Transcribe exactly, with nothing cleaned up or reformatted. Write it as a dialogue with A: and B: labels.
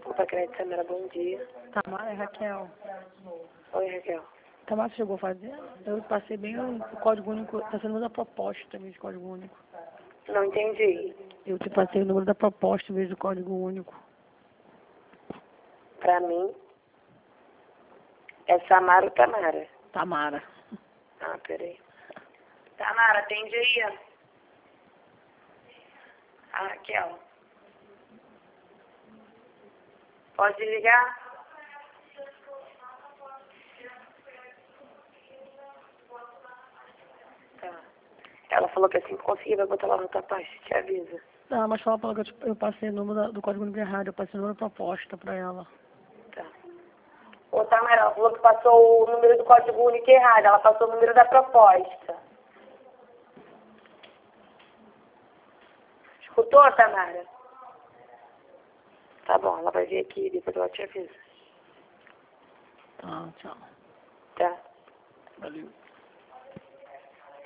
A: Opa, crédito, Samara, bom dia.
B: Tamara, é Raquel.
A: Oi, Raquel.
B: Tamara, você chegou a fazer? Eu passei bem o código único, está sendo o número da proposta em vez de código único.
A: Não entendi.
B: Eu te passei o número da proposta em vez do código único.
A: Pra mim, é Samara ou Tamara?
B: Tamara.
A: Ah, peraí. Tamara, atende aí. Ah, Raquel. Pode ligar? Tá. Ela falou que assim que conseguir vai botar lá no tapete, te avisa.
B: Tá, mas fala pra ela que eu, te- eu passei o número da- do código único errado, eu passei o número da proposta pra ela.
A: Tá. Ô, Tamara, ela falou que passou o número do código único errado. Ela passou o número da proposta. Escutou, Tamara? Tá bom, ela vai vir aqui e depois ela te avisa.
B: Tá, tchau.
A: Tá?
B: Valeu.